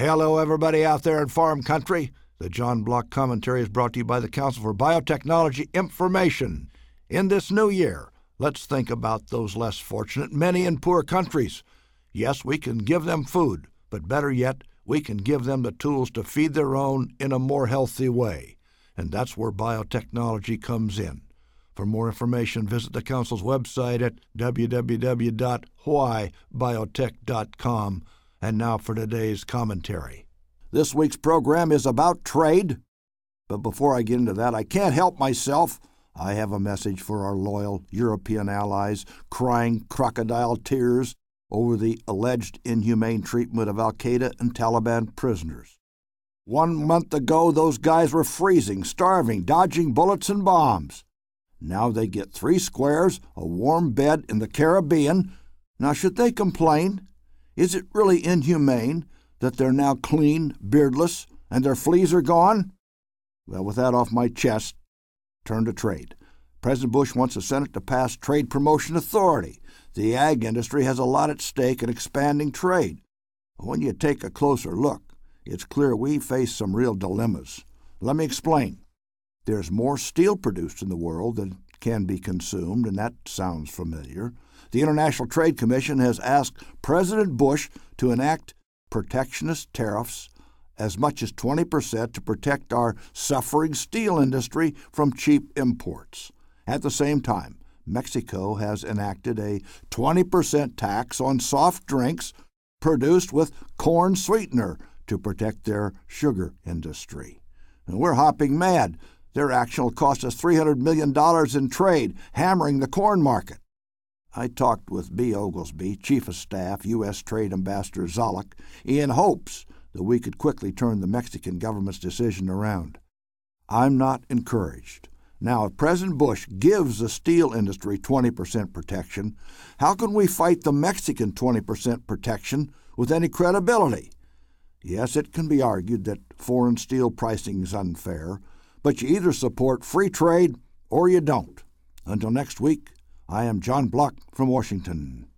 Hello, everybody out there in farm country. The John Block Commentary is brought to you by the Council for Biotechnology Information. In this new year, let's think about those less fortunate, many in poor countries. Yes, we can give them food, but better yet, we can give them the tools to feed their own in a more healthy way. And that's where biotechnology comes in. For more information, visit the Council's website at www.whybiotech.com. And now for today's commentary. This week's program is about trade. But before I get into that, I can't help myself. I have a message for our loyal European allies crying crocodile tears over the alleged inhumane treatment of al-Qaeda and Taliban prisoners. 1 month ago, those guys were freezing, starving, dodging bullets and bombs. Now they get 3 squares, a warm bed in the Caribbean. Now, should they complain? Is it really inhumane that they're now clean, beardless, and their fleas are gone? Well, with that off my chest, turn to trade. President Bush wants the Senate to pass Trade Promotion Authority. The ag industry has a lot at stake in expanding trade. When you take a closer look, it's clear we face some real dilemmas. Let me explain. There's more steel produced in the world than can be consumed, and that sounds familiar. The International Trade Commission has asked President Bush to enact protectionist tariffs as much as 20% to protect our suffering steel industry from cheap imports. At the same time, Mexico has enacted a 20% tax on soft drinks produced with corn sweetener to protect their sugar industry. And we're hopping mad. Their action will cost us $300 million in trade, hammering the corn market. I talked with B. Oglesby, Chief of Staff, U.S. Trade Ambassador Zolak, in hopes that we could quickly turn the Mexican government's decision around. I'm not encouraged. Now, if President Bush gives the steel industry 20% protection, how can we fight the Mexican 20% protection with any credibility? Yes, it can be argued that foreign steel pricing is unfair, but you either support free trade or you don't. Until next week, I am John Block from Washington.